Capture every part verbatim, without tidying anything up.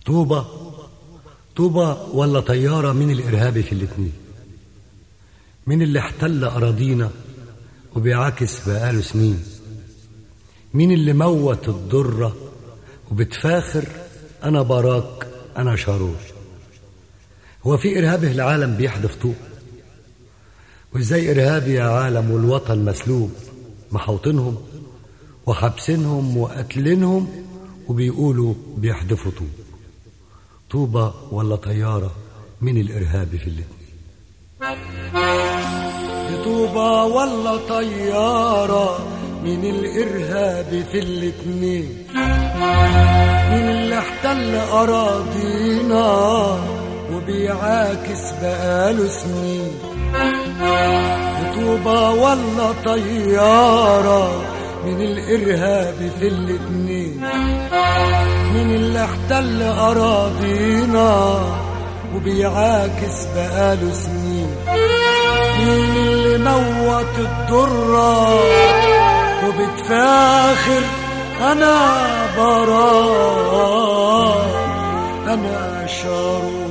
طوبة طوبة ولا طيارة من الإرهابي في الاتنين؟ من اللي احتل أراضينا وبيعاكس بقاله سنين؟ مين اللي موت الضرة وبتفاخر أنا براك أنا شاروش؟ هو في إرهابي في العالم بيحدف طوب؟ وإزاي إرهابي يا عالم والوطن مسلوب محوطينهم وحبسينهم وقتلينهم وبيقولوا بيحدفوا طوب؟ طوبة ولا طيارة من الإرهابي في الاتنين؟ طوبة ولا طيارة من الإرهابي في الاتنين؟ من اللي احتل أراضينا وبيعاكس بقاله سنين؟ طوبة ولا طيارة من الإرهابي في الاتنين؟ من اللي احتل أراضينا وبيعاكس بقاله سنين؟ مين اللي موت الضرة وبتفاخر أنا براك أنا شارون؟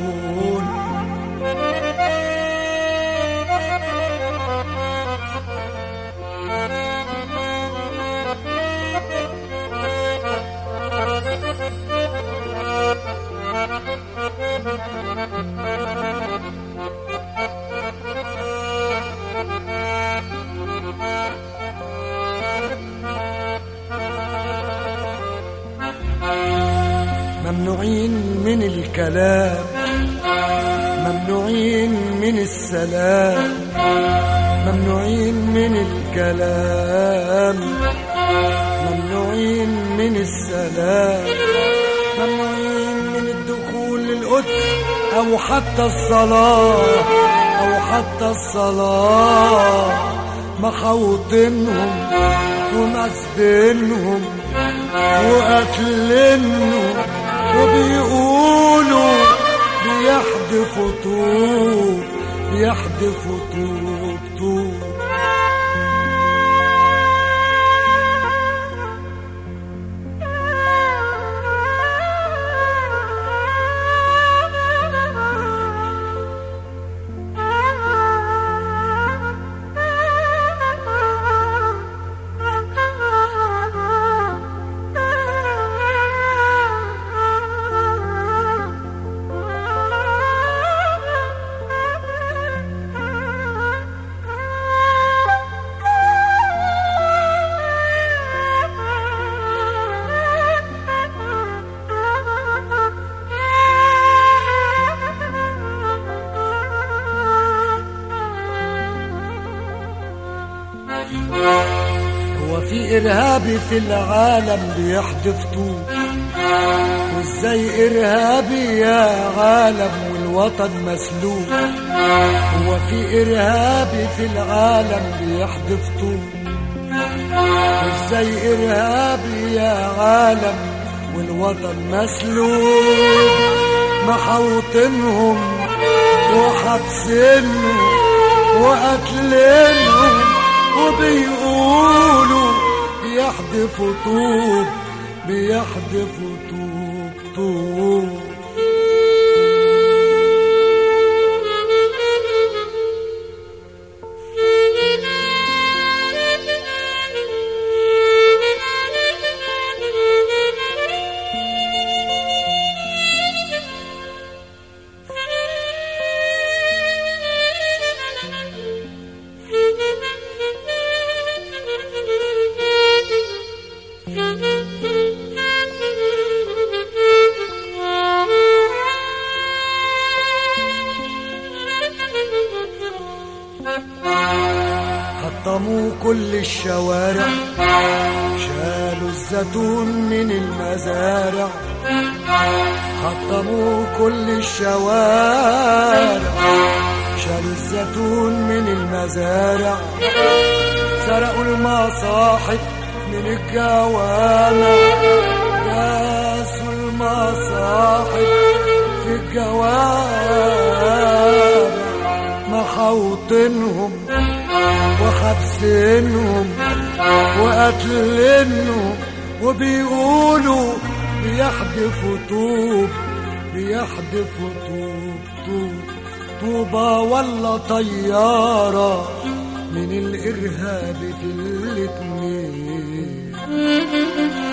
ممنوعين من الكلام، ممنوعين من السلام، ممنوعين من الكلام، ممنوعين من السلام، ممنوعين من الدخول للقدس أو حتى الصلاة أو حتى الصلاة. محوطينهم ومسبينهم وقتلينهم وبيقولوا بيحدفوا طوب بيحدفوا طوب طوب. هو في إرهابي في العالم بيحدف طوب؟ وإزاي إرهابي يا عالم والوطن مسلوب؟ هو في إرهابي في العالم بيحدف طوب؟ وإزاي إرهابي يا عالم والوطن مسلوب؟ محوطينهم وحبسينهم وقتلينهم وبيقولوا بيحدفوا طوب بيحدفوا طوب طوب. حطموا كل الشوارع، شالوا الزيتون من المزارع. حطموا كل الشوارع، شالوا الزيتون من المزارع. سرقوا المصاحف من الجوامع، داسوا المصاحف في الجوامع. محوطينهم وحبسينهم وقتلينهم وبيقولوا بيحدفوا طوب بيحدفوا طوب طوب طوبة ولا طيارة من الإرهاب في الاتنين.